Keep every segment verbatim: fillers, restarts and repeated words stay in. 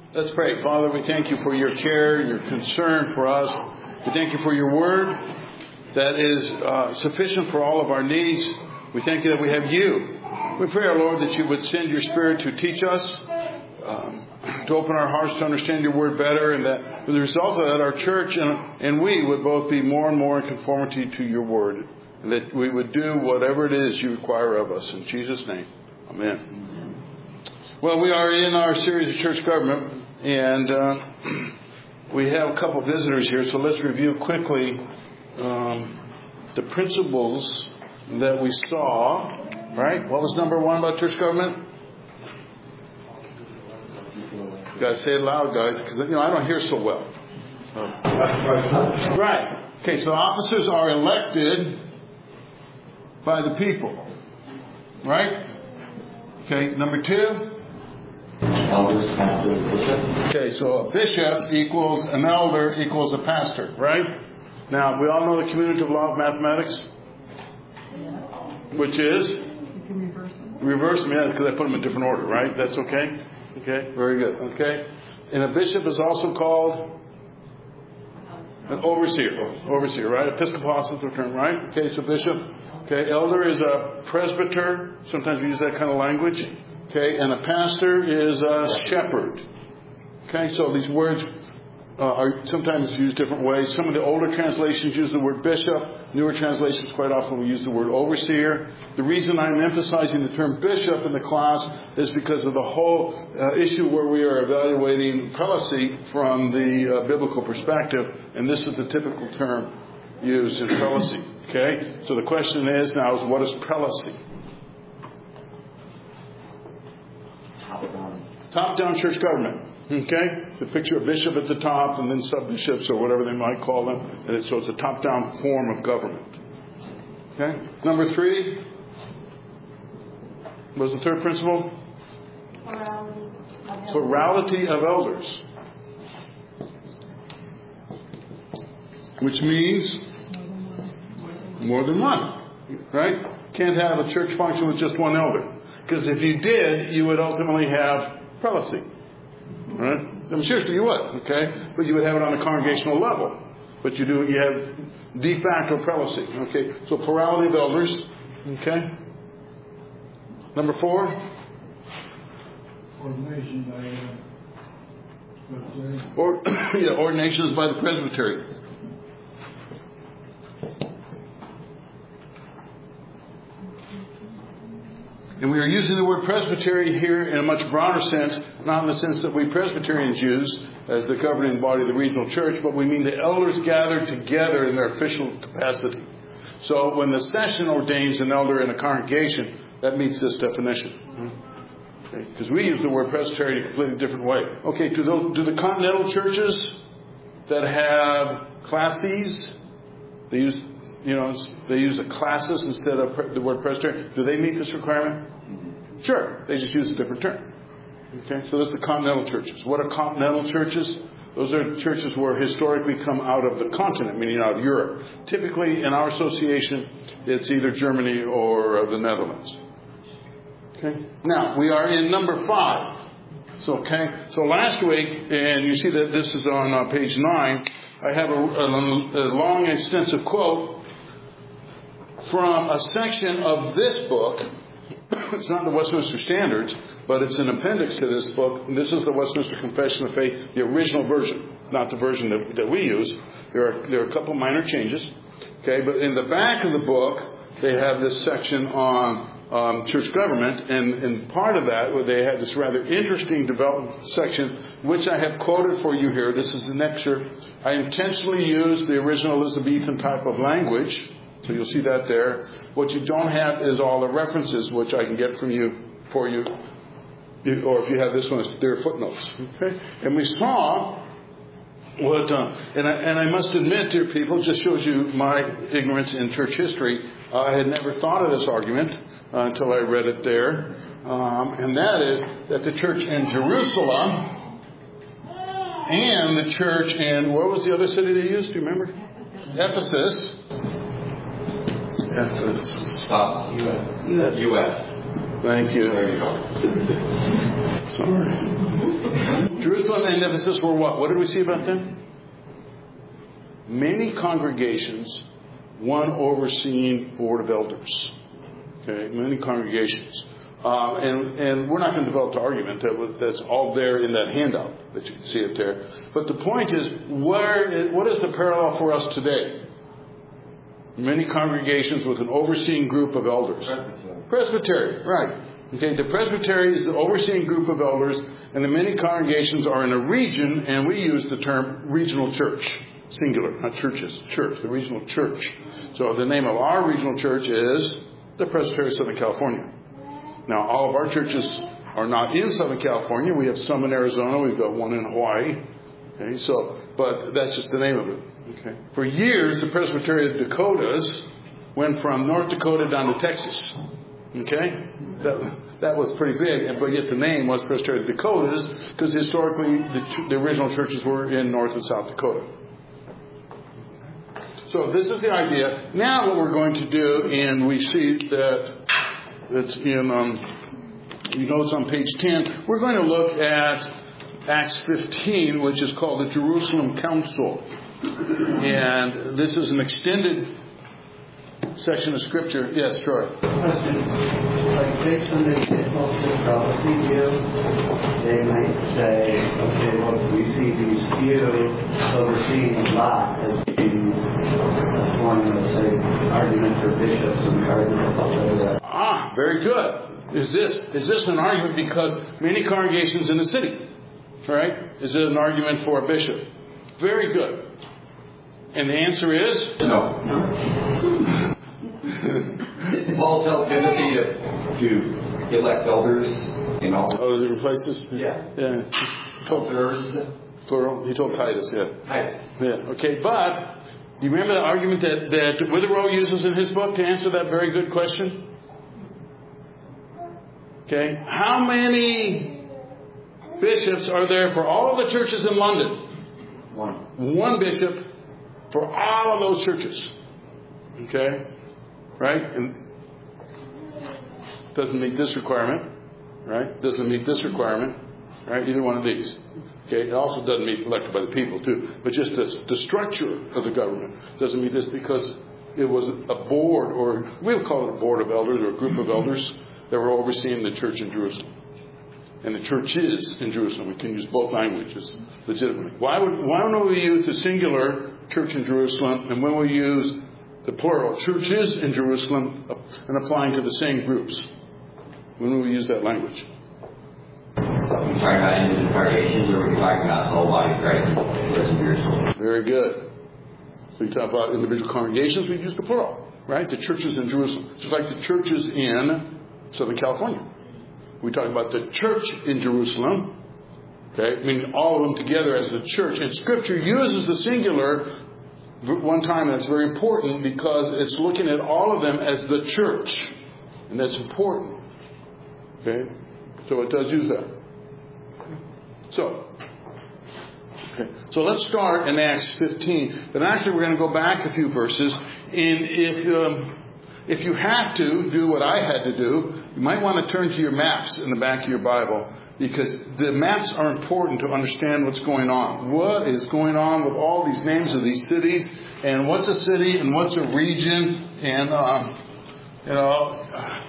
Let's pray. Father, we thank you for your care, your concern for us. We thank you for your word that is uh, sufficient for all of our needs. We thank you that we have you. We pray, our Lord, that you would send your Spirit to teach us, um, to open our hearts to understand your word better, and that as a result of that, our church and, and we would both be more and more in conformity to your word, and that we would do whatever it is you require of us. In Jesus' name, amen. Well, we are in our series of church government, and uh, we have a couple of visitors here, so let's review quickly um, the principles that we saw, right? What was number one about church government? You got to say it loud, guys, because you know I don't hear so well. So. Right. Okay, so officers are elected by the people, right? Okay, number two. Elders, pastor, bishop. Okay, so a bishop equals an elder equals a pastor, right? Now, we all know the commutative law of mathematics, which is? You can reverse them. Reverse them, yeah, because I put them in different order, right? That's okay? Okay, very good. Okay. And a bishop is also called an overseer. Overseer, right? Episcopos is the term, right? Okay, so bishop. Okay, elder is a presbyter. Sometimes we use that kind of language. Okay, and a pastor is a shepherd. Okay, so these words uh, are sometimes used different ways. Some of the older translations use the word bishop. Newer translations quite often will use the word overseer. The reason I'm emphasizing the term bishop in the class is because of the whole uh, issue where we are evaluating prelacy from the uh, biblical perspective, and this is the typical term used in prelacy. Okay, so the question is now is what is prelacy? Top-down church government. Okay? The picture of bishop at the top and then sub-bishops or whatever they might call them. And it's, so it's a top-down form of government. Okay? Number three. What was the third principle? Plurality of elders. Plurality of elders. Which means more than one. Right? Can't have a church function with just one elder. Because if you did, you would ultimately have prelacy. Right? I'm seriously, you would. Okay? But you would have it on a congregational level. But you do, you have de facto prelacy. Okay? So plurality of elders. Okay? Number four. Ordination by Or, yeah, ordinations by the presbytery. And we are using the word presbytery here in a much broader sense, not in the sense that we Presbyterians use as the governing body of the regional church, but we mean the elders gathered together in their official capacity. So when the session ordains an elder in a congregation, that meets this definition. Because okay. we use the word presbytery in a completely different way. Okay, do, those, do the continental churches that have classes, they use... You know, they use the classes instead of the word presbytery. Do they meet this requirement? Mm-hmm. Sure. They just use a different term. Okay. So that's the continental churches. What are continental churches? Those are churches where historically come out of the continent, meaning out of Europe. Typically, in our association, it's either Germany or the Netherlands. Okay. Now, we are in number five. So, okay. So last week, and you see that this is on uh, page nine, I have a, a, a long, extensive quote from a section of this book. It's not the Westminster Standards, but it's an appendix to this book. And this is the Westminster Confession of Faith, the original version, not the version that, that we use. There are there are a couple minor changes. Okay, but in the back of the book, they have this section on um, church government, and, and part of that, where they have this rather interesting development section, which I have quoted for you here. This is an excerpt. I intentionally used the original Elizabethan type of language. So you'll see that there. What you don't have is all the references, which I can get from you for you. Or if you have this one, there are footnotes. Okay? And we saw what, uh, and, I, and I must admit, dear people, just shows you my ignorance in church history. Uh, I had never thought of this argument uh, until I read it there. Um, and that is that the church in Jerusalem and the church in, what was the other city they used? Do you remember? Ephesus. Ephesus. Stop. U S. U S. Thank you. There you go. Sorry. Jerusalem and Ephesus were what? What did we see about them? Many congregations, one overseeing board of elders. Okay, many congregations. Uh, and, and we're not going to develop the argument that was, that's all there in that handout that you can see it there. But the point is, where, what is the parallel for us today? Many congregations with an overseeing group of elders. Presbytery, Presbytery right. Okay, the presbytery is the overseeing group of elders, and the many congregations are in a region, and we use the term regional church. Singular, not churches, church, the regional church. So the name of our regional church is the Presbytery of Southern California. Now, all of our churches are not in Southern California. We have some in Arizona. We've got one in Hawaii. Okay, so, but that's just the name of it. Okay. For years, the Presbytery of Dakotas went from North Dakota down to Texas. Okay, that that was pretty big, but yet the name was Presbytery of Dakotas because historically the, the original churches were in North and South Dakota. So this is the idea. Now what we're going to do, and we see that it's in, um, you know, it's on page ten. We're going to look at Acts fifteen, which is called the Jerusalem Council. And this is an extended section of Scripture. Yes, Troy. Question. Like, say somebody gets multiple prophecy view, they might say, okay, well, we see these few overseeing a lot as being a form of, say, argument for bishops and cardinals, et Ah, very good. Is this is this an argument because many congregations in the city? Right? Is it an argument for a bishop? Very good. And the answer is no. Paul tells Timothy to, to elect elders in all. Oh, different places? Yeah. Yeah. He told, plural. He told Titus, yeah. Titus. Yeah. Okay, but do you remember the argument that, that Witherell uses in his book to answer that very good question? Okay. How many bishops are there for all of the churches in London? One. One bishop for all of those churches. Okay? Right? And doesn't meet this requirement. Right? Doesn't meet this requirement. Right? Either one of these. Okay? It also doesn't meet elected by the people too. But just this, the structure of the government doesn't meet this because it was a board, or we would call it a board of elders or a group of elders that were overseeing the church in Jerusalem. And the church is in Jerusalem. We can use both languages legitimately. Why would why don't we use the singular church in Jerusalem, and when we use the plural churches in Jerusalem and applying to the same groups? When will we use that language? Are we talking about individual congregations, or are we talking about the whole body of Christ in Jerusalem? Very good. So we talk about individual congregations, we use the plural, right? The churches in Jerusalem. Just like the churches in Southern California. We talk about the church in Jerusalem, okay, meaning all of them together as the church. And Scripture uses the singular one time, and that's very important because it's looking at all of them as the church. And that's important. Okay? So it does use that. So, okay. So let's start in Acts fifteen. But actually we're going to go back a few verses. And if... Um, If you have to do what I had to do, you might want to turn to your maps in the back of your Bible, because the maps are important to understand what's going on. What is going on with all these names of these cities, and what's a city, and what's a region, and um, you know,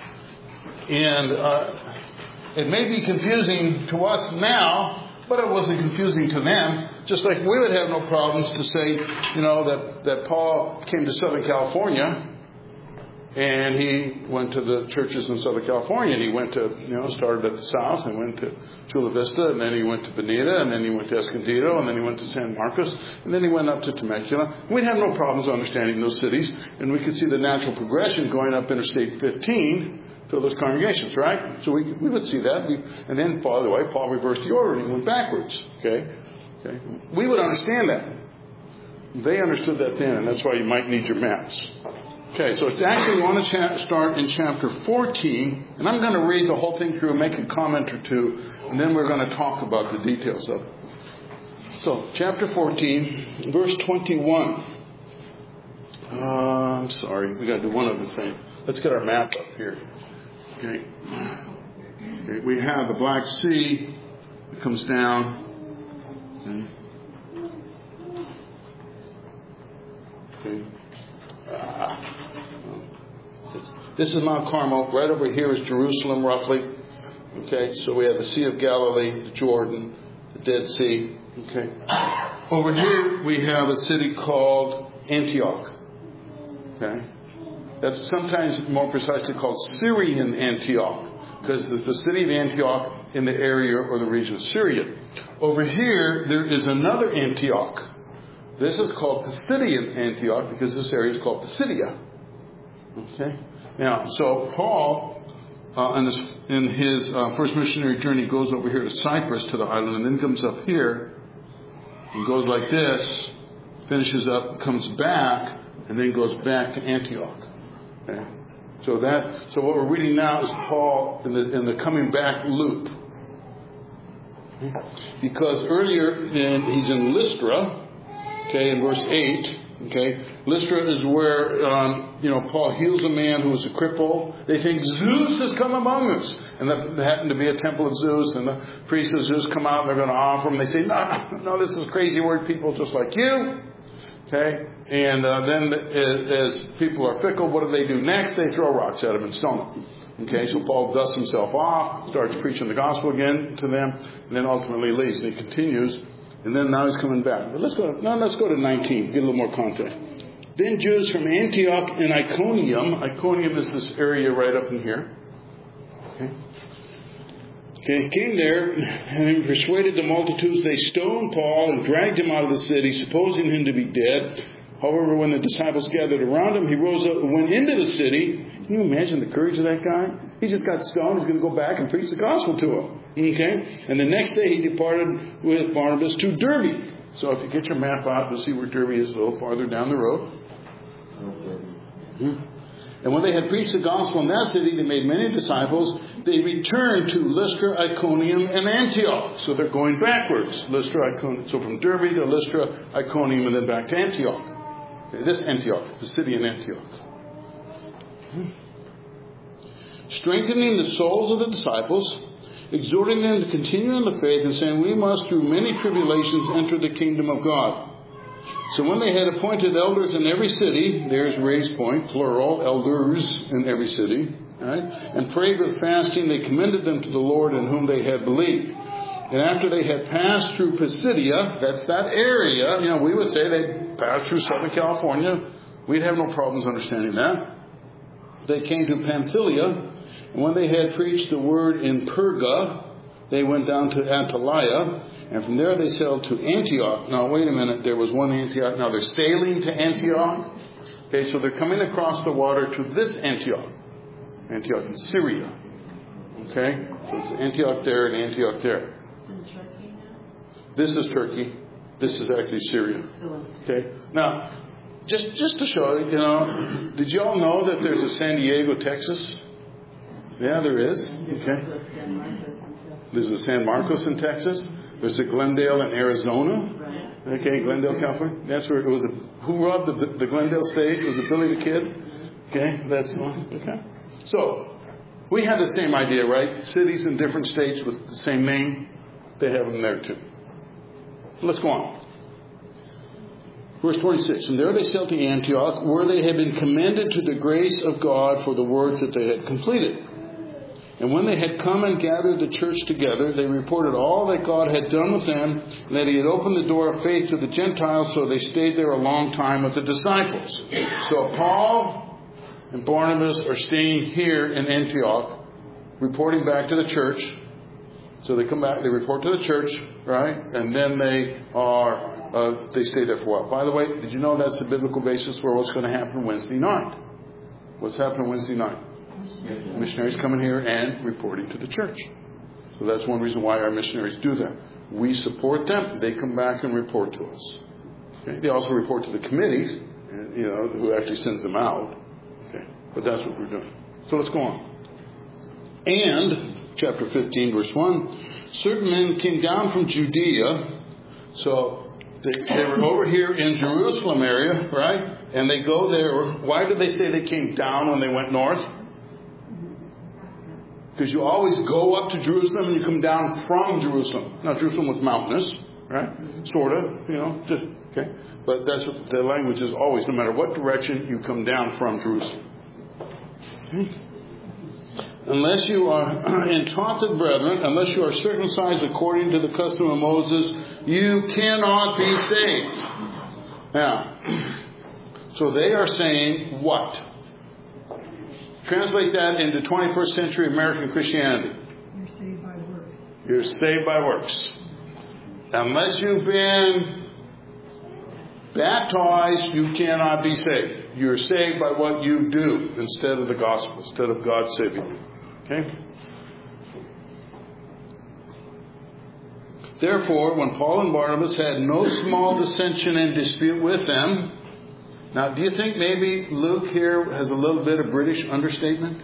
and uh, it may be confusing to us now, but it wasn't confusing to them. Just like we would have no problems to say, you know, that that Paul came to Southern California. And he went to the churches in Southern California, and he went to, you know, started at the south and went to Chula Vista, and then he went to Bonita, and then he went to Escondido, and then he went to San Marcos, and then he went up to Temecula. We'd have no problems understanding those cities, and we could see the natural progression going up Interstate fifteen to those congregations, right? So we we would see that. We, and then, by the way, Paul reversed the order, and he went backwards, okay? Okay? We would understand that. They understood that then, and that's why you might need your maps. Okay, so it's actually we want to cha- start in chapter fourteen, and I'm going to read the whole thing through and make a comment or two, and then we're going to talk about the details of it. So, chapter fourteen, verse twenty-one. Uh, I'm sorry, we got to do one other thing. Let's get our map up here. Okay. Okay, we have the Black Sea that comes down. Okay. Okay. Ah. This is Mount Carmel. Right over here is Jerusalem, roughly. Okay, so we have the Sea of Galilee, the Jordan, the Dead Sea. Okay. Over here we have a city called Antioch. Okay. That's sometimes more precisely called Syrian Antioch, because the, the city of Antioch in the area or the region of Syria. Over here there is another Antioch. This is called Pisidian Antioch because this area is called Pisidia. Okay. Now, so Paul, uh, in, this, in his uh, first missionary journey, goes over here to Cyprus, to the island, and then comes up here and goes like this, finishes up, comes back, and then goes back to Antioch. Okay. So that, so what we're reading now is Paul in the in the coming back loop, because earlier in, he's in Lystra. Okay, in verse eight. Okay, Lystra is where um, you know Paul heals a man who was a cripple. They think Zeus has come among us, and that happened to be a temple of Zeus, and the priests of Zeus come out and they're going to offer him. They say, no, no, this is crazy word people just like you. Okay, and uh, then as people are fickle, what do they do next? They throw rocks at him and stone him. Okay, so Paul dusts himself off, starts preaching the gospel again to them, and then ultimately leaves. And he continues. And then now he's coming back. But let's go. Now let's go to nineteen. Get a little more context. Then Jews from Antioch and Iconium. Iconium is this area right up in here. Okay. Okay. Came there and persuaded the multitudes. They stoned Paul and dragged him out of the city, supposing him to be dead. However, when the disciples gathered around him, he rose up and went into the city. Can you imagine the courage of that guy? He just got stoned. He's going to go back and preach the gospel to him. Okay? And the next day he departed with Barnabas to Derbe. So if you get your map out, you'll see where Derbe is a little farther down the road. Mm-hmm. And when they had preached the gospel in that city, they made many disciples. They returned to Lystra, Iconium, and Antioch. So they're going backwards. Lystra, Iconium. So from Derbe to Lystra, Iconium, and then back to Antioch. Okay, this Antioch, the city in Antioch. Hmm. Strengthening the souls of the disciples, exhorting them to continue in the faith, and saying, we must through many tribulations enter the kingdom of God. So when they had appointed elders in every city, there's raised point, plural, elders in every city, right? And prayed with fasting, they commended them to the Lord in whom they had believed. And after they had passed through Pisidia, that's that area, you know, we would say they passed through Southern California. We'd have no problems understanding that. They came to Pamphylia. And when they had preached the word in Perga, they went down to Attalia, and from there they sailed to Antioch. Now, wait a minute, there was one Antioch. Now, they're sailing to Antioch. Okay, so they're coming across the water to this Antioch. Antioch in Syria. Okay, so it's Antioch there and Antioch there. This is Turkey. This is actually Syria. Okay, now, just, just to show you, you know, did you all know that there's a San Diego, Texas? Yeah, there is. Okay. There's a San Marcos in Texas. There's a Glendale in Arizona. Okay, Glendale, California. That's where it was. A, who robbed the, the Glendale stage? Was it Billy the Kid? Okay, that's the one. Okay. So we have the same idea, right? Cities in different states with the same name. They have them there too. Let's go on. Verse twenty-six, and there they sailed to Antioch, where they had been commended to the grace of God for the work that they had completed. And when they had come and gathered the church together, they reported all that God had done with them, and that he had opened the door of faith to the Gentiles, so they stayed there a long time with the disciples. So Paul and Barnabas are staying here in Antioch, reporting back to the church. So they come back, they report to the church, right? And then they are... Uh, they stayed there for a while. By the way, did you know that's the biblical basis for what's going to happen Wednesday night? What's happening Wednesday night? Missionaries coming here and reporting to the church. So that's one reason why our missionaries do that. We support them. They come back and report to us. Okay? They also report to the committees, you know, who actually sends them out. Okay? But that's what we're doing. So let's go on. And, chapter fifteen, verse one, certain men came down from Judea. So They, they were over here in Jerusalem area, right? And they go there. Why did they say they came down when they went north? Because you always go up to Jerusalem and you come down from Jerusalem. Now, Jerusalem was mountainous, right? Sort of, you know, just, okay? But that's what the language is always, no matter what direction you come down from Jerusalem. Okay? Unless you are entaught, brethren, unless you are circumcised according to the custom of Moses, you cannot be saved. Now, so they are saying what? Translate that into twenty-first century American Christianity. You're saved by works. You're saved by works. Unless you've been baptized, you cannot be saved. You're saved by what you do instead of the gospel, instead of God saving you. Okay? Therefore, when Paul and Barnabas had no small dissension and dispute with them. Now, do you think maybe Luke here has a little bit of British understatement?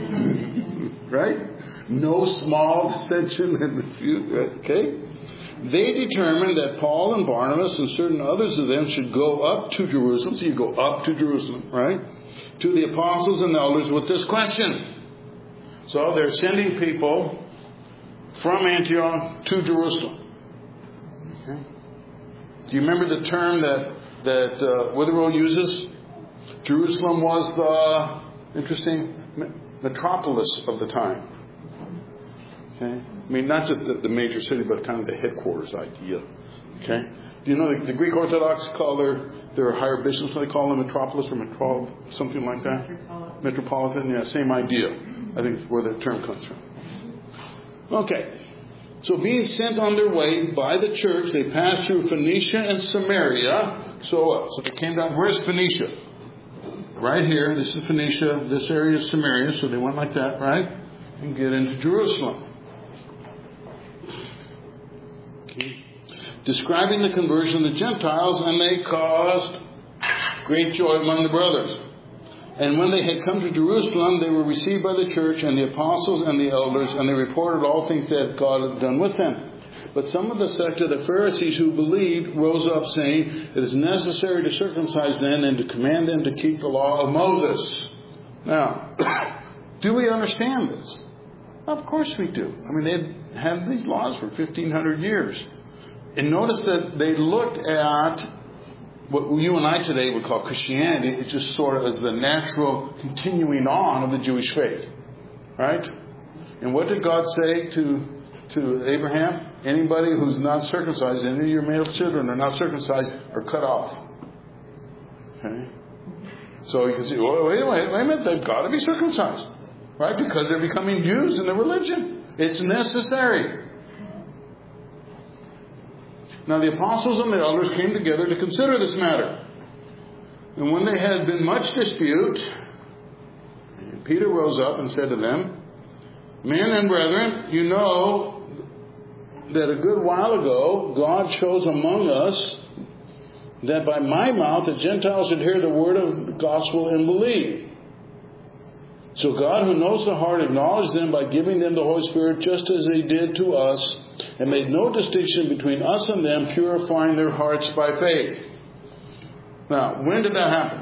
Right? No small dissension and dispute. Okay? They determined that Paul and Barnabas and certain others of them should go up to Jerusalem. So you go up to Jerusalem, right? To the apostles and elders with this question. So they're sending people from Antioch to Jerusalem. Okay. Do you remember the term that that uh, Witherell uses? Jerusalem was the, interesting, metropolis of the time. Okay. I mean, not just the, the major city, but kind of the headquarters idea. Okay. Do you know the, the Greek Orthodox call their their higher bishops, what they call them, metropolis or metro, something like that? Metropolitan. Metropolitan, yeah, same idea. I think is where the term comes from. Okay. So being sent on their way by the church, they passed through Phoenicia and Samaria. So what? So they came down. Where's Phoenicia? Right here. This is Phoenicia. This area is Samaria. So they went like that, right? And get into Jerusalem. Okay. Describing the conversion of the Gentiles, and they caused great joy among the brothers. And when they had come to Jerusalem, they were received by the church and the apostles and the elders, and they reported all things that God had done with them. But some of the sect of the Pharisees who believed rose up, saying, it is necessary to circumcise them and to command them to keep the law of Moses. Now, do we understand this? Of course we do. I mean, they've had these laws for fifteen hundred years. And notice that they looked at what you and I today would call Christianity. It's just sort of as the natural continuing on of the Jewish faith. Right? And what did God say to, to Abraham? Anybody who's not circumcised, any of your male children are not circumcised, are cut off. Okay? So you can see, well, wait, wait, wait a minute, they've got to be circumcised. Right? Because they're becoming Jews in their religion. It's necessary. Now the apostles and the elders came together to consider this matter. And when they had been much dispute, Peter rose up and said to them, men and brethren, you know that a good while ago God chose among us that by my mouth the Gentiles should hear the word of the gospel and believe. So God, who knows the heart, acknowledged them by giving them the Holy Spirit just as He did to us, and made no distinction between us and them, purifying their hearts by faith. Now, when did that happen?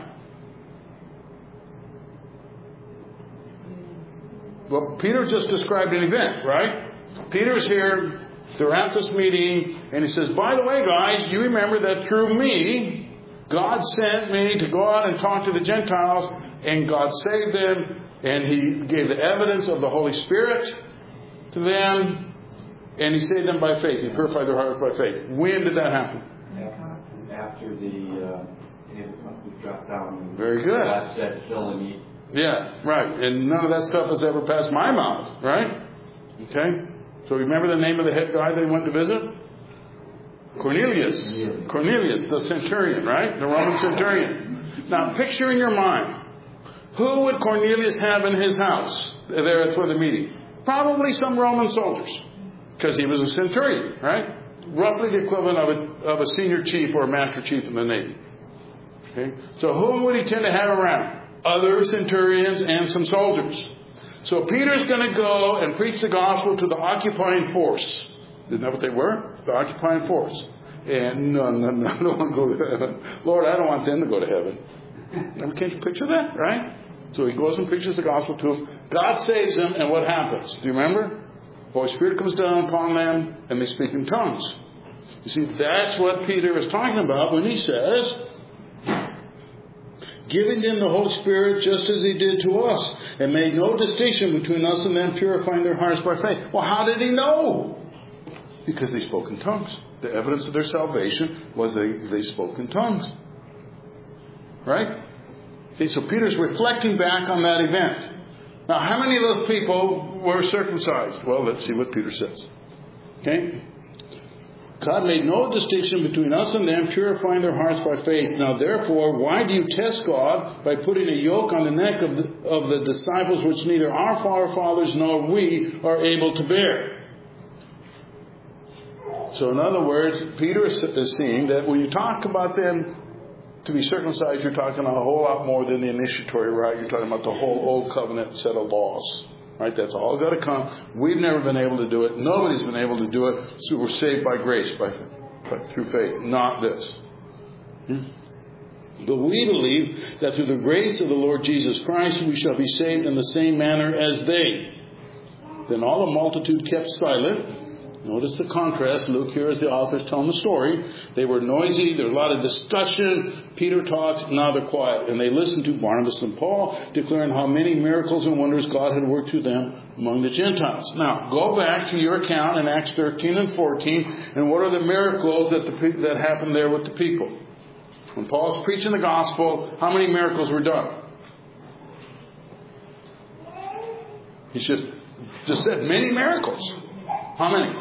Well, Peter just described an event, right? Peter's here, they're at this meeting, and he says, by the way, guys, you remember that through me, God sent me to go out and talk to the Gentiles, and God saved them, and He gave the evidence of the Holy Spirit to them, and He saved them by faith. He purified their hearts by faith. When did that happen? After the uh, dropped down. Very good. God said, fill and eat. Yeah, right. And none of that stuff has ever passed my mouth, right? Okay? So remember the name of the head guy they went to visit? Cornelius. Cornelius. Cornelius, the centurion, right? The Roman centurion. Now, picture in your mind, who would Cornelius have in his house there for the meeting? Probably some Roman soldiers, because he was a centurion, right? Roughly the equivalent of a, of a senior chief or a master chief in the Navy. Okay? So who would he tend to have around? Other centurions and some soldiers. So Peter's going to go and preach the gospel to the occupying force. Isn't that what they were? The occupying force. And no, no, no, I don't want to go to heaven. Lord, I don't want them to go to heaven. And can't you picture that, right? So he goes and preaches the gospel to them. God saves them, and what happens? Do you remember? The Holy Spirit comes down upon them, and they speak in tongues. You see, that's what Peter is talking about when he says, giving them the Holy Spirit just as he did to us, and made no distinction between us and them, purifying their hearts by faith. Well, how did he know? Because they spoke in tongues. The evidence of their salvation was they, they spoke in tongues. Right? Okay, so Peter's reflecting back on that event. Now, how many of those people were circumcised? Well, let's see what Peter says. Okay? God made no distinction between us and them, purifying their hearts by faith. Now, therefore, why do you test God by putting a yoke on the neck of the, of the disciples which neither our forefathers nor we are able to bear? So, in other words, Peter is seeing that when you talk about them to be circumcised, you're talking a whole lot more than the initiatory rite. You're talking about the whole old covenant set of laws. Right? That's all got to come. We've never been able to do it. Nobody's been able to do it. So we're saved by grace, by, by through faith. Not this. Hmm? But we believe that through the grace of the Lord Jesus Christ, we shall be saved in the same manner as they. Then all the multitude kept silent. Notice the contrast. Luke here is the author telling the story. They were noisy. There was a lot of discussion. Peter talks. Now they're quiet. And they listened to Barnabas and Paul, declaring how many miracles and wonders God had worked through them among the Gentiles. Now, go back to your account in Acts thirteen and fourteen. And what are the miracles that, the, that happened there with the people? When Paul's preaching the gospel, how many miracles were done? He just, just said many miracles. How many?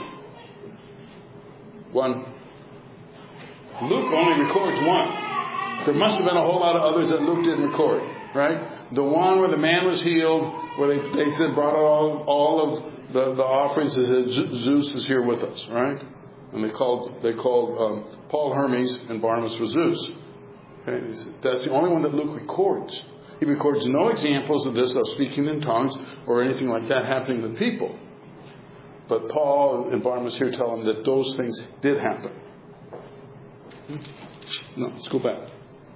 One. Luke only records one. There must have been a whole lot of others that Luke didn't record, right? The one where the man was healed, where they, they said brought all, all of the, the offerings, and said Zeus is here with us, right? And they called they called um, Paul Hermes and Barnabas was Zeus. Okay? That's the only one that Luke records. He records no examples of this, of speaking in tongues or anything like that happening with people. But Paul and Barnabas here tell them that those things did happen. No, let's go back.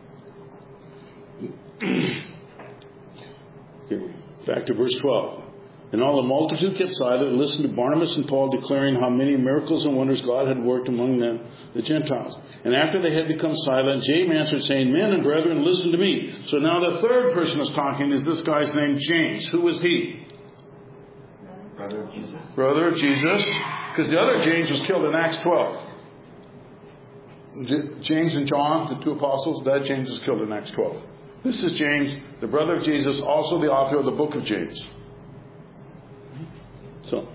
Here, back to verse twelve. And all the multitude kept silent and listened to Barnabas and Paul declaring how many miracles and wonders God had worked among them, the Gentiles. And after they had become silent, James answered, saying, Men and brethren, listen to me. So now the third person is talking is this guy's name, James. Who was he? Brother of Jesus. Brother of Jesus. Because the other James was killed in Acts twelve. James and John, the two apostles, that James was killed in Acts twelve. This is James, the brother of Jesus, also the author of the book of James. So,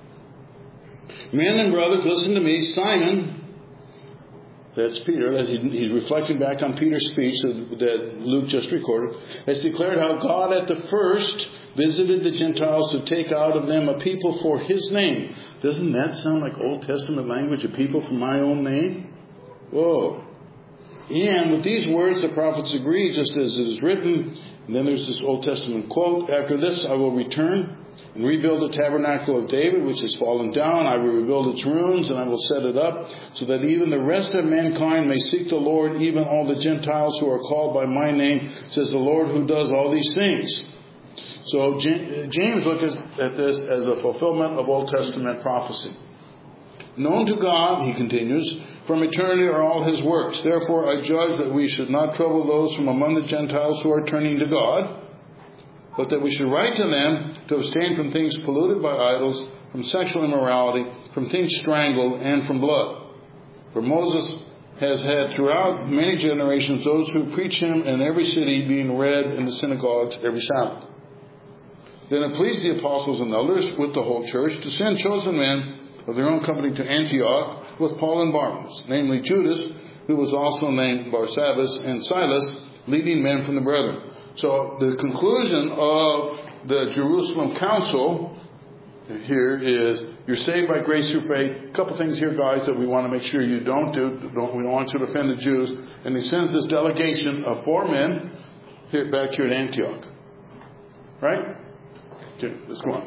men and brothers, listen to me. Simon, that's Peter, that he's reflecting back on Peter's speech that Luke just recorded, has declared how God at the first visited the Gentiles to take out of them a people for his name. Doesn't that sound like Old Testament language, a people for my own name? Whoa. And with these words, the prophets agree, just as it is written. And then there's this Old Testament quote, After this I will return and rebuild the tabernacle of David, which has fallen down. I will rebuild its ruins, and I will set it up, so that even the rest of mankind may seek the Lord, even all the Gentiles who are called by my name, says the Lord who does all these things. So James looks at this as a fulfillment of Old Testament prophecy. Known to God, he continues, from eternity are all his works. Therefore I judge that we should not trouble those from among the Gentiles who are turning to God, but that we should write to them to abstain from things polluted by idols, from sexual immorality, from things strangled, and from blood. For Moses has had throughout many generations those who preach him in every city, being read in the synagogues every Sabbath. Then it pleased the apostles and elders with the whole church to send chosen men of their own company to Antioch with Paul and Barnabas, namely Judas, who was also named Barsabbas, and Silas, leading men from the brethren. So the conclusion of the Jerusalem Council here is you're saved by grace through faith. A couple things here, guys, that we want to make sure you don't do. Don't, we don't want you to offend the Jews. And he sends this delegation of four men here, back here at Antioch. Right? Okay, let's go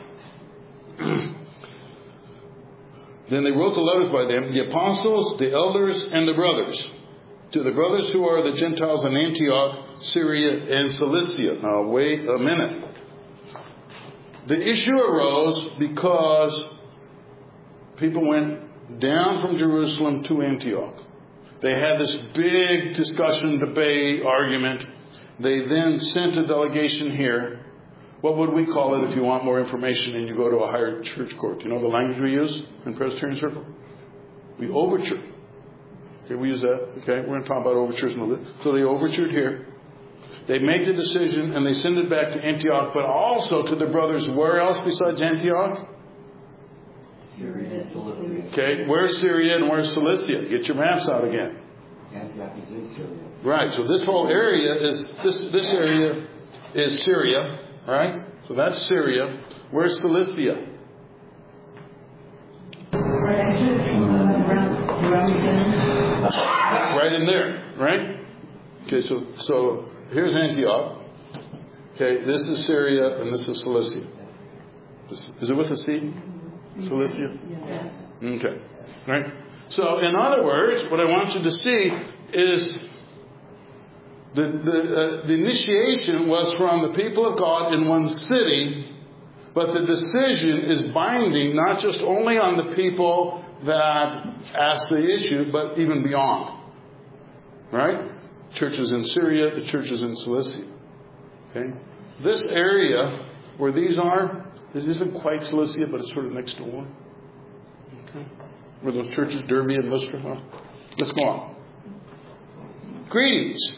on. Then they wrote the letters by them, the apostles, the elders, and the brothers. To the brothers who are the Gentiles in Antioch, Syria, and Cilicia. Now, wait a minute. The issue arose because people went down from Jerusalem to Antioch. They had this big discussion, debate, argument. They then sent a delegation here. What would we call it if you want more information and you go to a higher church court? You know the language we use in Presbyterian Circle? We overture. Okay, we use that. Okay, we're going to talk about overtures in a little bit. So they overtured here. They make the decision and they send it back to Antioch, but also to the brothers. Where else besides Antioch? Syria, Cilicia. Okay, where's Syria and where's Cilicia? Get your maps out again. Antioch is in Syria. Right, so this whole area is, this, this area is Syria, right? So that's Syria. Where's Cilicia? Right in there, right? Okay, so so here's Antioch. Okay, this is Syria and this is Cilicia. This, is it with a C? Cilicia? Yes. Okay, right? So in other words, what I want you to see is the the, uh, the initiation was from the people of God in one city, but the decision is binding not just only on the people that asked the issue, but even beyond. Right? Churches in Syria, the churches in Cilicia. Okay? This area where these are, this isn't quite Cilicia, but it's sort of next door. Okay? Where those churches, Derbe and Lystra are. Let's go on. Greetings.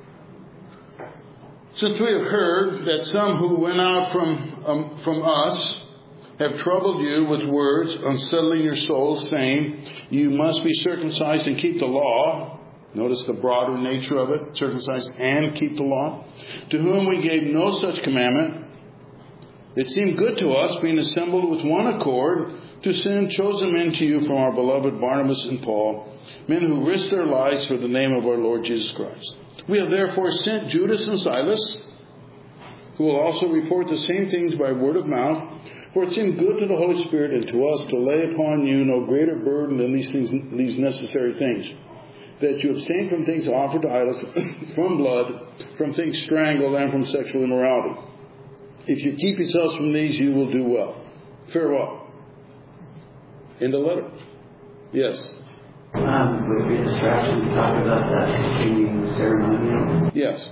Since we have heard that some who went out from um, from us have troubled you with words, unsettling your souls, saying, you must be circumcised and keep the law. Notice the broader nature of it, circumcised and keep the law. To whom we gave no such commandment. It seemed good to us, being assembled with one accord, to send chosen men to you from our beloved Barnabas and Paul, men who risked their lives for the name of our Lord Jesus Christ. We have therefore sent Judas and Silas, who will also report the same things by word of mouth. For it seemed good to the Holy Spirit and to us to lay upon you no greater burden than these things, these necessary things, that you abstain from things offered to idols, from blood, from things strangled, and from sexual immorality. If you keep yourselves from these, you will do well. Farewell. In the letter. Yes. Um, would it be a distraction to talk about that being ceremonial? Yes.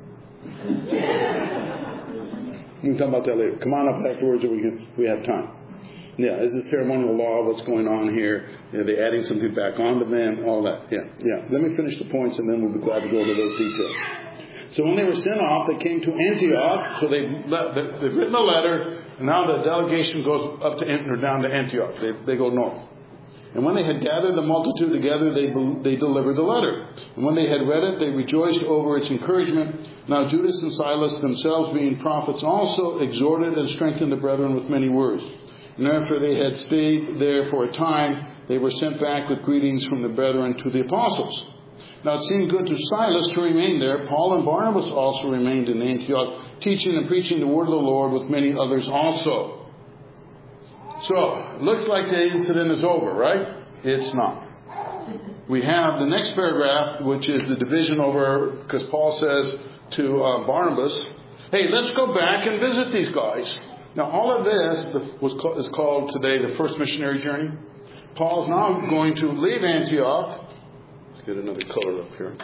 We can talk about that later. Come on up afterwards, or we can. We have time. Yeah, is the ceremonial law? What's going on here? Are they adding something back onto them? All that. Yeah, yeah. Let me finish the points, and then we'll be glad to go over those details. So when they were sent off, they came to Antioch. So they they've written a letter, and now the delegation goes up to or down to Antioch. They they go north. And when they had gathered the multitude together, they they delivered the letter. And when they had read it, they rejoiced over its encouragement. Now Judas and Silas, themselves being prophets, also exhorted and strengthened the brethren with many words. And after they had stayed there for a time, they were sent back with greetings from the brethren to the apostles. Now it seemed good to Silas to remain there. Paul and Barnabas also remained in Antioch, teaching and preaching the word of the Lord with many others also. So, looks like the incident is over, right? It's not. We have the next paragraph, which is the division over, because Paul says to uh, Barnabas, hey, let's go back and visit these guys. Now, all of this was is called today the first missionary journey. Paul's now going to leave Antioch. Let's get another color up here.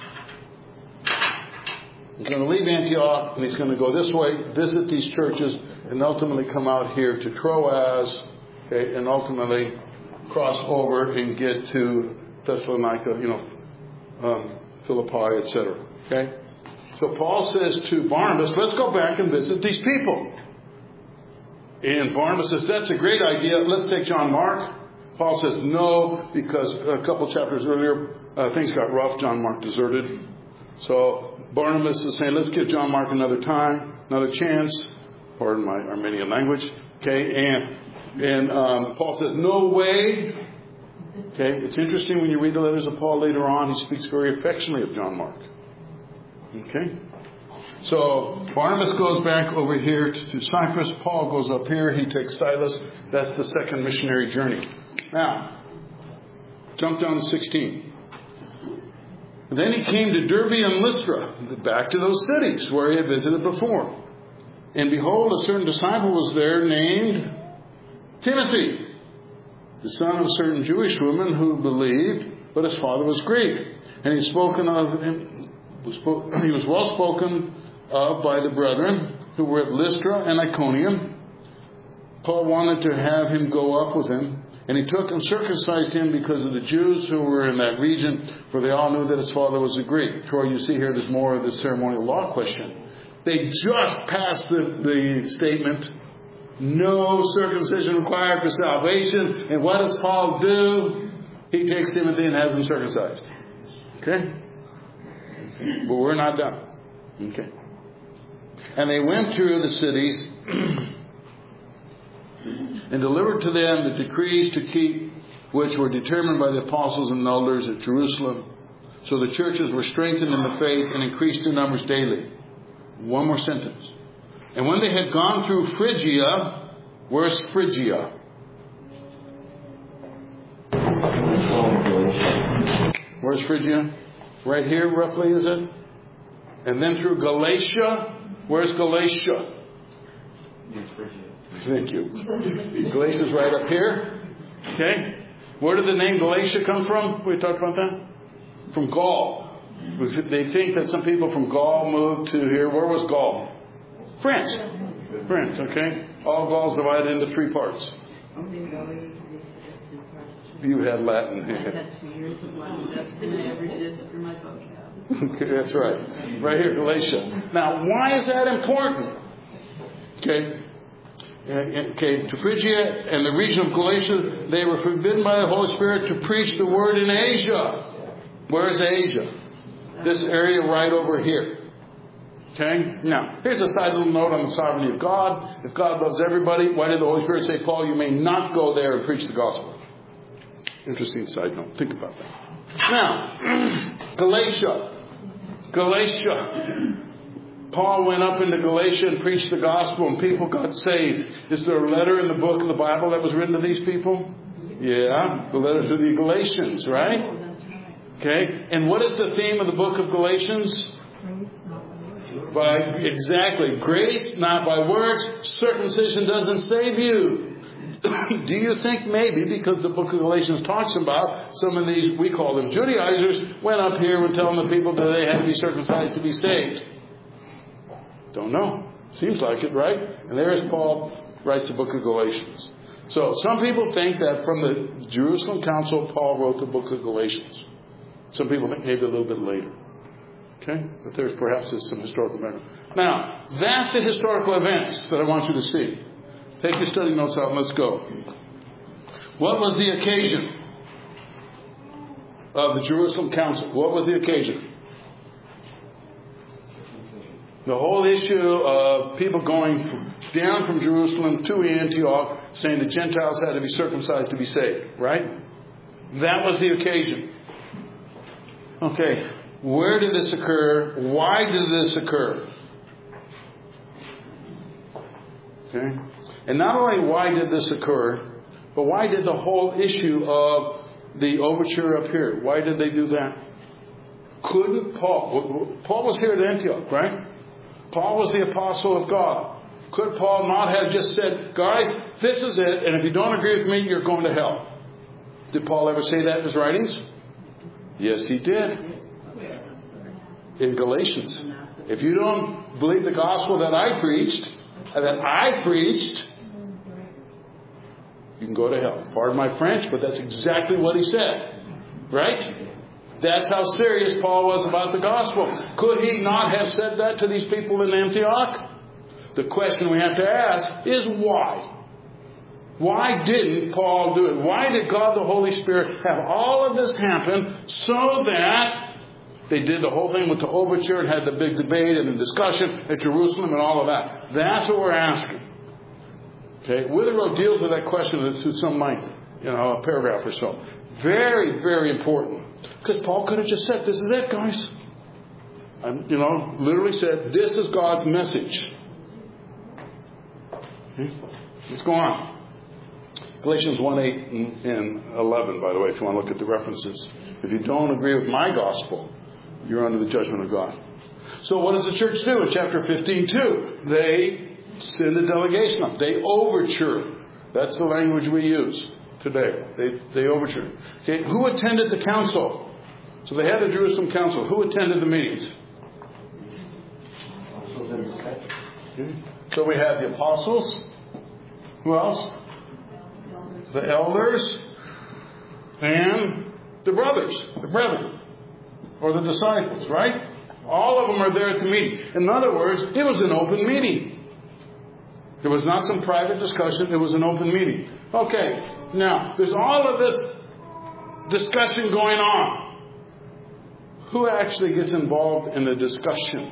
He's going to leave Antioch, and he's going to go this way, visit these churches, and ultimately come out here to Troas, okay, and ultimately cross over and get to Thessalonica, you know, um, Philippi, et cetera. Okay? So Paul says to Barnabas, let's go back and visit these people. And Barnabas says, that's a great idea. Let's take John Mark. Paul says, no, because a couple chapters earlier, uh, things got rough. John Mark deserted. So Barnabas is saying, let's give John Mark another time, another chance. Pardon my Armenian language. Okay, and and um, Paul says, no way. Okay, it's interesting when you read the letters of Paul later on, he speaks very affectionately of John Mark. Okay, so Barnabas goes back over here to Cyprus. Paul goes up here. He takes Silas. That's the second missionary journey. Now, jump down to sixteen. And then he came to Derbe and Lystra, back to those cities where he had visited before. And behold, a certain disciple was there named Timothy, the son of a certain Jewish woman who believed, but his father was Greek. And he spoken of him, was spoke, he was well spoken of by the brethren who were at Lystra and Iconium. Paul wanted to have him go up with him, and he took and circumcised him because of the Jews who were in that region, for they all knew that his father was a Greek. Troy, you see here there's more of the ceremonial law question. They just passed the, the statement, no circumcision required for salvation. And what does Paul do? He takes Timothy and has him circumcised. Okay? But we're not done. Okay. And they went through the cities and delivered to them the decrees to keep, which were determined by the apostles and elders at Jerusalem. So the churches were strengthened in the faith and increased in numbers daily. One more sentence. And when they had gone through Phrygia, where's Phrygia? Where's Phrygia? Right here, roughly, is it? And then through Galatia. Where's Galatia? Thank you. Galatia's right up here. Okay. Where did the name Galatia come from? We talked about that? From Gaul. They think that some people from Gaul moved to here. Where was Gaul? France. France, okay. All Gaul's divided into three parts. You had Latin here. Okay, that's right. Right here, Galatia. Now, why is that important? Okay. Okay, to Phrygia and the region of Galatia, they were forbidden by the Holy Spirit to preach the word in Asia. Where is Asia? This area right over here. Okay? Now, here's a side little note on the sovereignty of God. If God loves everybody, why did the Holy Spirit say, Paul, you may not go there and preach the gospel? Interesting side note. Think about that. Now, Galatia. Galatia. Paul went up into Galatia and preached the gospel and people got saved. Is there a letter in the book of the Bible that was written to these people? Yeah. The letter to the Galatians, right? Okay. And what is the theme of the book of Galatians? By, exactly. Grace, not by works. Circumcision doesn't save you. Do you think maybe because the book of Galatians talks about some of these, we call them Judaizers, went up here and telling the people that they had to be circumcised to be saved? Don't know. Seems like it, right? And there's Paul writes the book of Galatians. So some people think that from the Jerusalem Council, Paul wrote the book of Galatians. Some people think maybe a little bit later. Okay? But there's perhaps some historical background. Now, that's the historical events that I want you to see. Take your study notes out and let's go. What was the occasion of the Jerusalem Council? What was the occasion? The whole issue of people going down from Jerusalem to Antioch, saying the Gentiles had to be circumcised to be saved, right? That was the occasion. Okay, where did this occur? Why did this occur? Okay, and not only why did this occur, but why did the whole issue of the overture up here? Why did they do that? Couldn't Paul? Paul was here at Antioch, right? Paul was the apostle of God. Could Paul not have just said, guys, this is it, and if you don't agree with me, you're going to hell? Did Paul ever say that in his writings? Yes, he did. In Galatians. If you don't believe the gospel that I preached, that I preached, you can go to hell. Pardon my French, but that's exactly what he said. Right? That's how serious Paul was about the gospel. Could he not have said that to these people in Antioch? The question we have to ask is why? Why didn't Paul do it? Why did God the Holy Spirit have all of this happen so that they did the whole thing with the overture and had the big debate and the discussion at Jerusalem and all of that? That's what we're asking. Okay, Witherell deals with that question to some length, you know, a paragraph or so. Very, very important. Because Paul could have just said, this is it, guys. And, you know, literally said, this is God's message. Okay? Let's go on. Galatians one, eight and eleven, by the way, if you want to look at the references. If you don't agree with my gospel, you're under the judgment of God. So what does the church do in chapter fifteen, two? They send a delegation up. They overture. That's the language we use. today. They they overturned. Okay, who attended the council? So they had a Jerusalem council. Who attended the meetings? Okay. So we had the apostles. Who else? The elders and the brothers, the brethren, or the disciples, right? All of them are there at the meeting. In other words, it was an open meeting. It was not some private discussion. It was an open meeting. Okay, now, there's all of this discussion going on. Who actually gets involved in the discussion?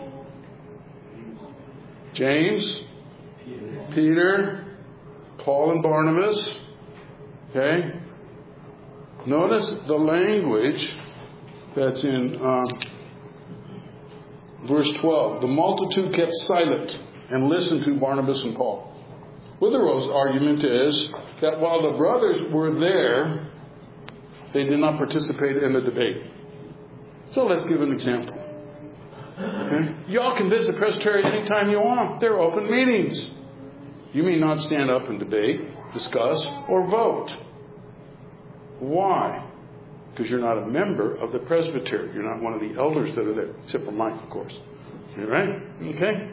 James, Peter, Paul and Barnabas. Okay? Notice the language that's in uh, verse twelve. The multitude kept silent and listened to Barnabas and Paul. Witherow's argument is that while the brothers were there, they did not participate in the debate. So let's give an example. Okay? Y'all can visit Presbytery anytime you want. They're open meetings. You may not stand up and debate, discuss, or vote. Why? Because you're not a member of the presbytery. You're not one of the elders that are there. Except for Mike, of course. All right? Okay?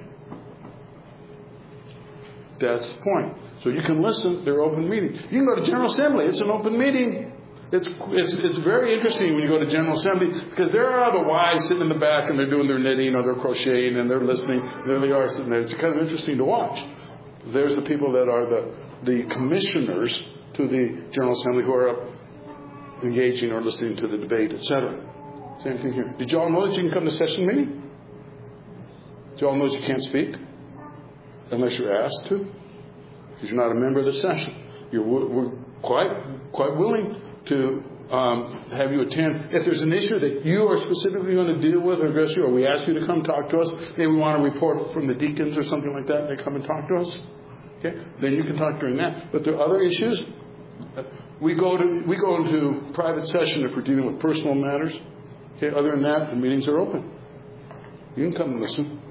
That's the point. So you can listen. They're open meetings. You can go to General Assembly. It's an open meeting. It's, it's, it's very interesting when you go to General Assembly because there are the wives sitting in the back and they're doing their knitting or they're crocheting and they're listening. There they are sitting there. It's kind of interesting to watch. There's the people that are the, the commissioners to the General Assembly who are up engaging or listening to the debate, et cetera. Same thing here. Did you all know that you can come to session meeting? Did you all know that you can't speak unless you're asked to? Because you're not a member of the session. You're we're quite quite willing to um, have you attend. If there's an issue that you are specifically going to deal with or address you, or we ask you to come talk to us, maybe we want a report from the deacons or something like that, they come and talk to us. Okay, then you can talk during that. But there are other issues. We go to we go into private session if we're dealing with personal matters. Okay, other than that, the meetings are open. You can come and listen.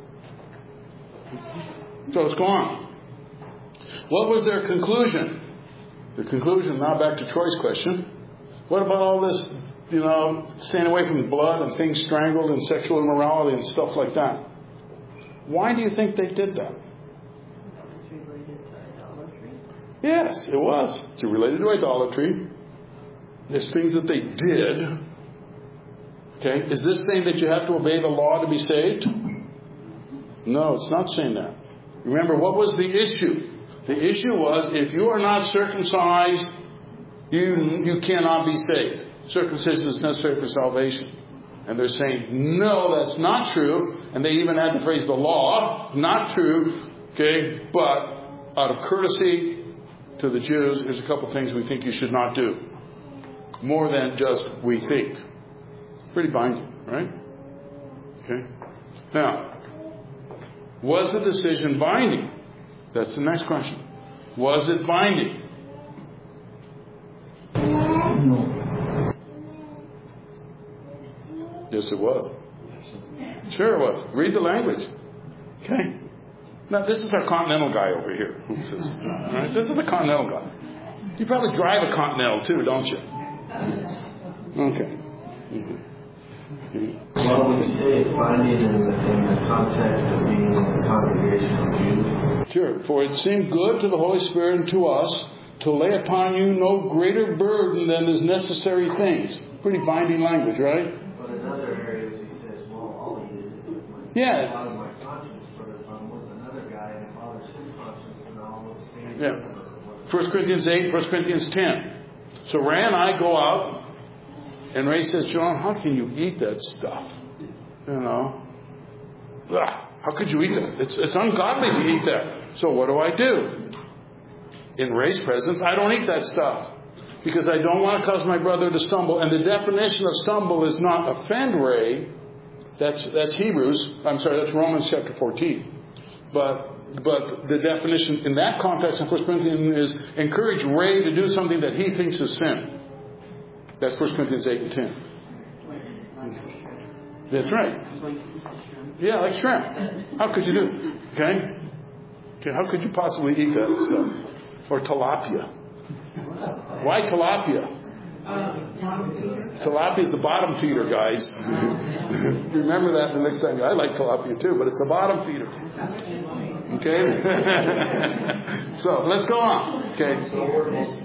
So let's go on. What was their conclusion? The conclusion, now back to Troy's question. What about all this, you know, staying away from blood and things strangled and sexual immorality and stuff like that? Why do you think they did that? Yes, it was. It's related to idolatry. There's things that they did. Okay, is this saying that you have to obey the law to be saved? No, it's not saying that. Remember, what was the issue? The issue was, if you are not circumcised, you you cannot be saved. Circumcision is necessary for salvation. And they're saying, no, that's not true. And they even had to phrase the law, not true. Okay, but out of courtesy to the Jews, there's a couple things we think you should not do. More than just we think. Pretty binding, right? Okay. Now, was the decision binding? That's the next question. Was it binding? No. Yes, it was. Sure it was. Read the language. Okay. Now, this is our Continental guy over here. Who says, all right? This is the Continental guy. You probably drive a Continental too, don't you? Okay. Mm-hmm. Mm-hmm. Well, when you say it's binding in the, in the context of being in the congregation of Jews. Sure. For it seemed good to the Holy Spirit and to us to lay upon you no greater burden than is necessary things. Pretty binding language, right? But in other areas he says, well, all he did is with my, yeah. out of my conscience, but if I'm with another guy and it bothers his conscience, then I'll stand. Yeah. First Corinthians eight, First Corinthians ten. So Ray and I go out, and Ray says, John, how can you eat that stuff? You know? Ugh, how could you eat that? It's, it's ungodly to eat that. So what do I do? In Ray's presence, I don't eat that stuff. Because I don't want to cause my brother to stumble. And the definition of stumble is not offend Ray. That's that's Hebrews. I'm sorry, that's Romans chapter fourteen. But but the definition in that context in First Corinthians is encourage Ray to do something that he thinks is sin. That's First Corinthians eight and ten. That's right. Yeah, like shrimp. How could you do? Okay? Okay, how could you possibly eat that stuff? Or tilapia. Why tilapia? Tilapia is the bottom feeder, guys. Remember that the next time. I like tilapia too, but it's a bottom feeder. Okay? So, let's go on. Okay?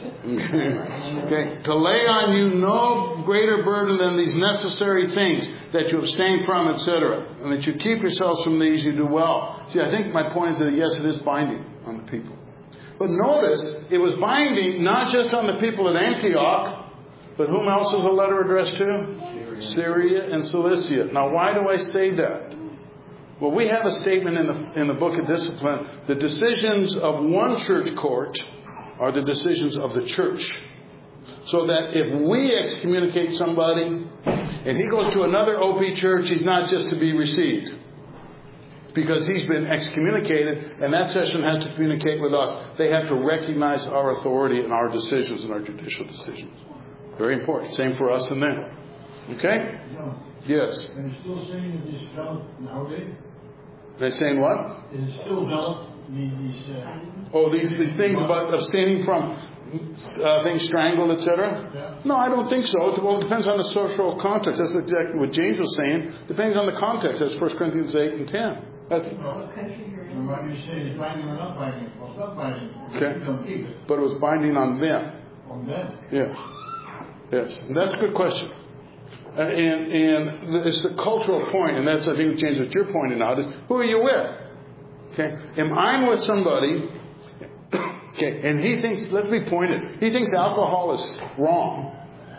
Okay, to lay on you no greater burden than these necessary things, that you abstain from, et cetera, and that you keep yourselves from these, you do well. See, I think my point is that yes, it is binding on the people. But notice, it was binding not just on the people at Antioch, but whom else is the letter addressed to? Syria, Syria and Cilicia. Now, why do I say that? Well, we have a statement in the in the book of Discipline: the decisions of one church court are the decisions of the church. So that if we excommunicate somebody and he goes to another O P church, he's not just to be received. Because he's been excommunicated, and that session has to communicate with us. They have to recognize our authority and our decisions and our judicial decisions. Very important. Same for us and them. Okay? Yes. And it's still saying that this valid nowadays? They're saying what? Is it still valid? These, uh, oh, these, these things about abstaining from uh, things strangled, et cetera? Yeah. No, I don't think so. Well, it depends on the social context. That's exactly what James was saying. Depends on the context. That's First Corinthians eight and ten. That's. Well, why do you say it's binding or not binding? Well, it's not binding. Okay. You don't keep it. But it was binding on them. On them? Yes. Yes. And that's a good question. Uh, and and it's the cultural point, and that's, I think, James, what you're pointing out, is who are you with? Okay? Am I with somebody, okay, and he thinks, let's be pointed, he thinks alcohol is wrong.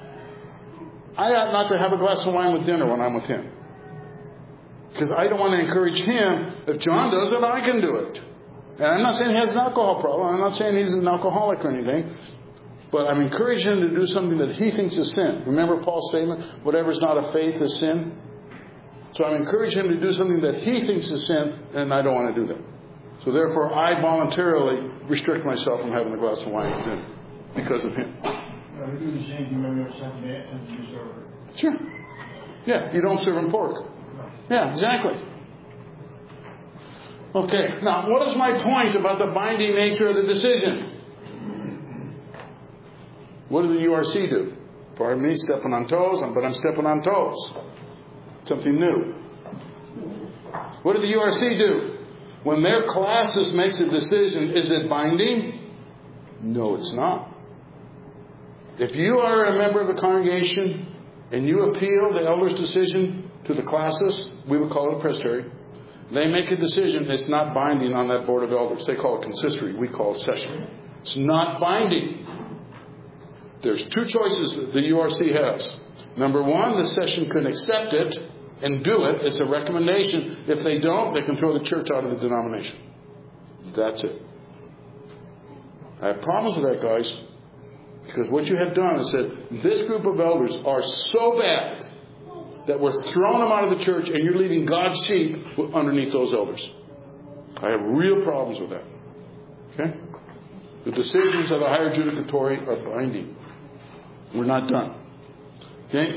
I ought not to have a glass of wine with dinner when I'm with him. Because I don't want to encourage him. If John does it, I can do it. And I'm not saying he has an alcohol problem. I'm not saying he's an alcoholic or anything. But I'm encouraging him to do something that he thinks is sin. Remember Paul's statement? Whatever is not of faith is sin. So I'm encouraging him to do something that he thinks is sin, and I don't want to do that. So therefore, I voluntarily restrict myself from having a glass of wine with dinner because of him. Well, we do the same thing when we have Saturday and you serve. Sure. Yeah, you don't serve him pork. Yeah, exactly. Okay, now what is my point about the binding nature of the decision? What does the U R C do? Pardon me, stepping on toes, but I'm stepping on toes. Something new. What does the U R C do? When their classis makes a decision, is it binding? No, it's not. If you are a member of the congregation and you appeal the elder's decision to the classis, we would call it a presbytery. They make a decision, it's not binding on that board of elders. They call it consistory. We call it session. It's not binding. There's two choices that the U R C has. Number one, the session can accept it and do it. It's a recommendation. If they don't, they can throw the church out of the denomination. That's it. I have problems with that, guys. Because what you have done is said, this group of elders are so bad that we're throwing them out of the church and you're leaving God's sheep underneath those elders. I have real problems with that. Okay? The decisions of the higher judicatory are binding. We're not done. Okay?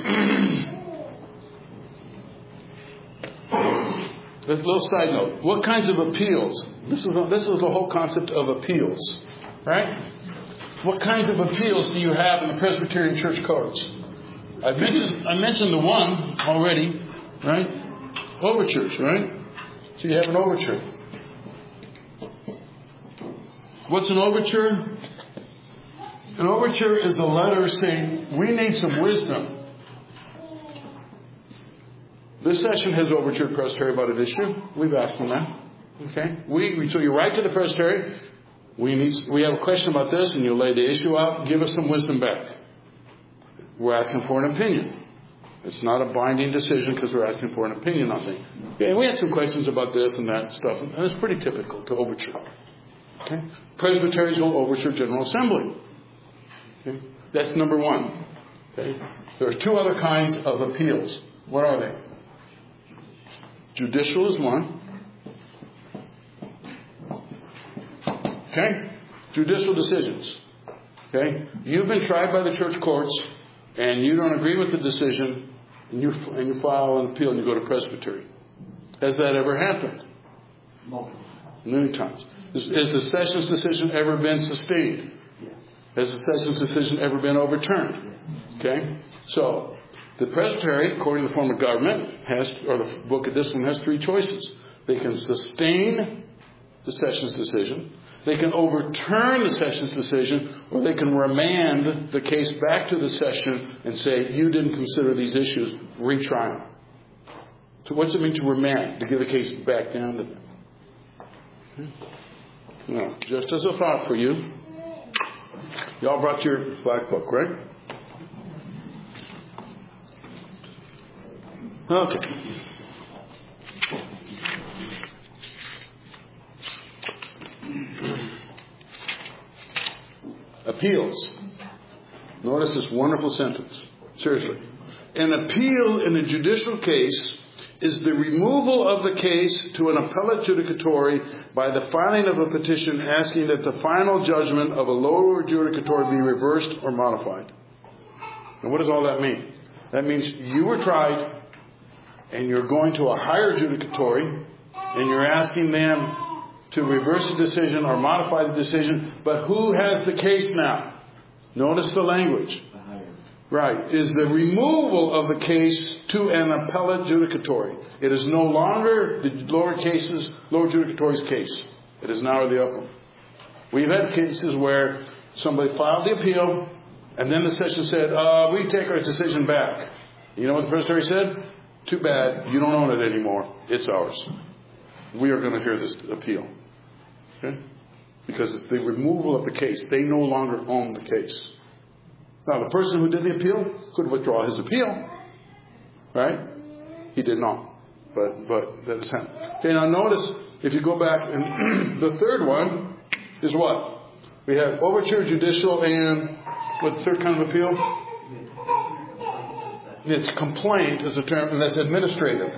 A little side note. What kinds of appeals? This is, this is the whole concept of appeals. Right? What kinds of appeals do you have in the Presbyterian Church codes? I've mentioned, I mentioned the one already, right? Overtures, right? So you have an overture. What's an overture? An overture is a letter saying, we need some wisdom. This session has overtured Presbytery about an issue. We've asked them that. Okay? We, we, so you write to the Presbytery, we need, we have a question about this, and you lay the issue out, give us some wisdom back. We're asking for an opinion. It's not a binding decision because we're asking for an opinion on things. Okay, and we had some questions about this and that stuff, and it's pretty typical to overture. Okay? Presbyteries will overture General Assembly. Okay? That's number one. Okay? There are two other kinds of appeals. What are they? Judicial is one. Okay? Judicial decisions. Okay? You've been tried by the church courts and you don't agree with the decision and you and you file an appeal and you go to presbytery. Has that ever happened? Multiple. Many times. Has, has the session's decision ever been sustained? Yes. Has the session's decision ever been overturned? Okay? So, the presbytery, according to the form of government, has, or the book of discipline, has three choices. They can sustain the session's decision, they can overturn the session's decision, or they can remand the case back to the session and say, you didn't consider these issues, retry them. So what does it mean to remand? To give the case back down to them. Now, just as a thought for you, y'all brought your black book, right? Okay. Appeals. Notice this wonderful sentence. Seriously. An appeal in a judicial case is the removal of the case to an appellate judicatory by the filing of a petition asking that the final judgment of a lower judicatory be reversed or modified. And what does all that mean? That means you were tried and you're going to a higher judicatory and you're asking them to reverse the decision or modify the decision, but who has the case now? Notice the language. Right. Is the removal of the case to an appellate judicatory. It is no longer the lower cases, lower judicatory's case. It is now the upper. We've had cases where somebody filed the appeal and then the session said, uh, we take our decision back. You know what the presbytery said? Too bad. You don't own it anymore. It's ours. We are going to hear this appeal. Okay? Because it's the removal of the case. They no longer own the case. Now, the person who did the appeal could withdraw his appeal. Right? He did not. But but that is happened. Okay, now notice, if you go back, and the third one is what? We have overture, judicial, and what the third kind of appeal? It's complaint is a term, and that's administrative.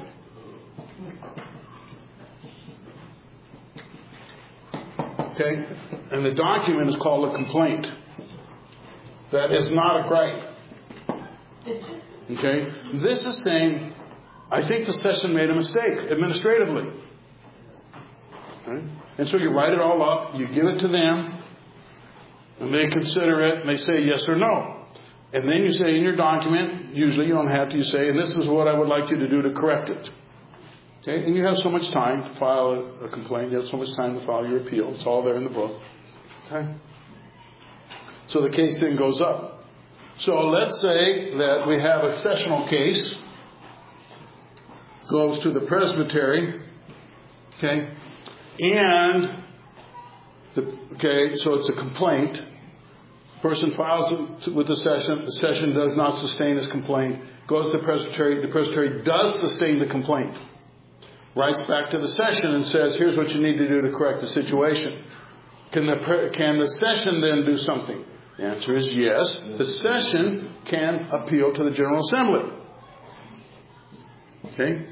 Okay? And the document is called a complaint. That is not a gripe. Okay? This is saying, I think the session made a mistake administratively. Right? And so you write it all up, you give it to them, and they consider it, and they say yes or no. And then you say in your document, usually you don't have to, you say, and this is what I would like you to do to correct it. Okay? And you have so much time to file a, a complaint, you have so much time to file your appeal. It's all there in the book. Okay? So the case then goes up. So let's say that we have a sessional case, goes to the presbytery, okay, and, the, okay, so it's a complaint. Person files it with the session, the session does not sustain his complaint, goes to the presbytery, the presbytery does sustain the complaint, writes back to the session and says, here's what you need to do to correct the situation. Can the, can the session then do something? The answer is yes. The session can appeal to the General Assembly. Okay?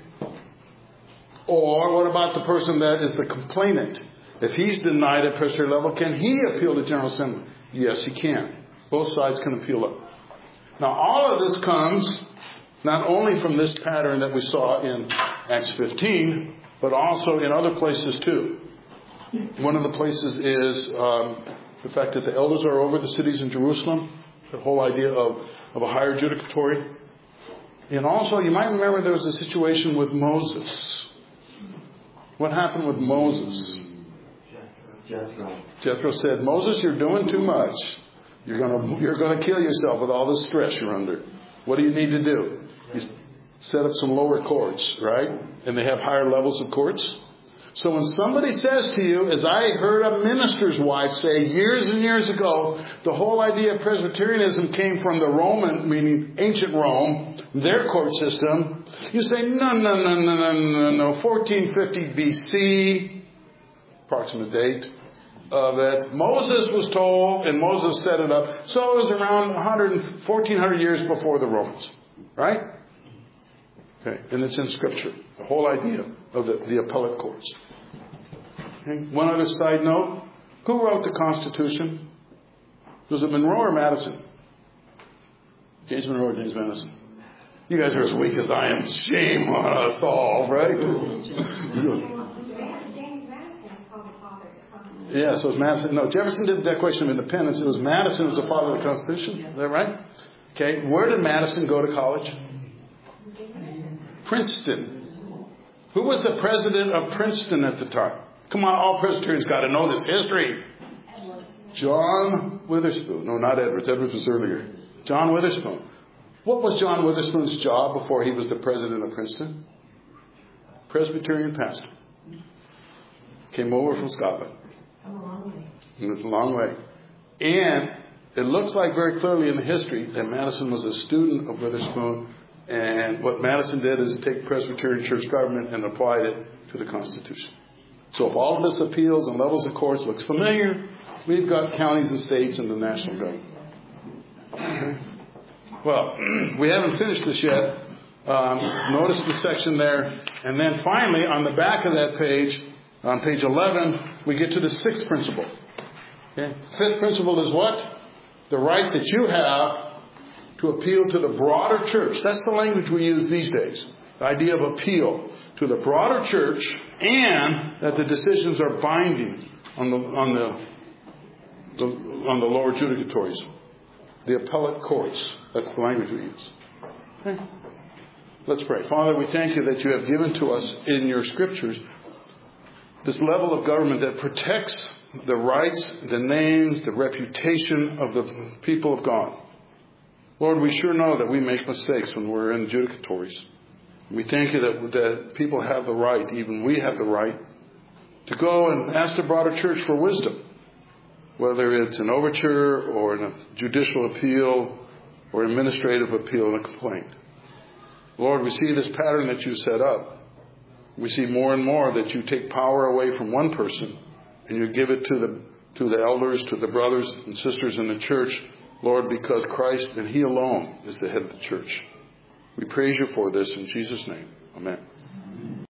Or what about the person that is the complainant? If he's denied at presbytery level, can he appeal to the General Assembly? Yes, he can. Both sides can appeal it. Now, all of this comes not only from this pattern that we saw in Acts fifteen, but also in other places too. One of the places is um, the fact that the elders are over the cities in Jerusalem. The whole idea of, of a higher judicatory. And also, you might remember there was a situation with Moses. What happened with Moses? Jethro. Jethro said, Moses, you're doing too much. You're going to you're going to kill yourself with all this stress you're under. What do you need to do? You set up some lower courts, right? And they have higher levels of courts. So when somebody says to you, as I heard a minister's wife say years and years ago, the whole idea of Presbyterianism came from the Roman, meaning ancient Rome, their court system. You say, no, no, no, no, no, no, no, fourteen fifty B C, approximate date of it. Moses was told, and Moses set it up. So it was around one hundred, fourteen hundred years before the Romans, right? Okay, and it's in Scripture. The whole idea of the, the appellate courts. Okay. One other side note. Who wrote the Constitution? Was it Monroe or Madison? James Monroe or James Madison? You guys are as weak as I am. Shame on us all, right? Yeah, so it was Madison. No, Jefferson did the Declaration of Independence. It was Madison who was the father of the Constitution. Is that right? Okay. Where did Madison go to college? Princeton. Who was the president of Princeton at the time? Come on, all Presbyterians got to know this history. John Witherspoon. No, not Edwards. Edwards was earlier. John Witherspoon. What was John Witherspoon's job before he was the president of Princeton? Presbyterian pastor. Came over from Scotland. It was a long way. And it looks like very clearly in the history that Madison was a student of Witherspoon. And what Madison did is take Presbyterian church government and applied it to the Constitution. So if all of this appeals and levels of courts looks familiar, we've got counties and states and the national government. Okay. Well, we haven't finished this yet. Um, notice the section there. And then finally, on the back of that page, on page eleven, we get to the sixth principle. Okay. Fifth principle is what? The right that you have to appeal to the broader church. That's the language we use these days. The idea of appeal to the broader church, and that the decisions are binding on the on the, the on the lower judicatories, the appellate courts. That's the language we use. Okay. Let's pray. Father, we thank you that you have given to us in your scriptures this level of government that protects the rights, the names, the reputation of the people of God. Lord, we sure know that we make mistakes when we're in judicatories. We thank you that, that people have the right, even we have the right, to go and ask the broader church for wisdom, whether it's an overture or a judicial appeal or administrative appeal and a complaint. Lord, we see this pattern that you set up. We see more and more that you take power away from one person and you give it to the to the elders, to the brothers and sisters in the church, Lord, because Christ and He alone is the head of the church. We praise you for this in Jesus' name. Amen.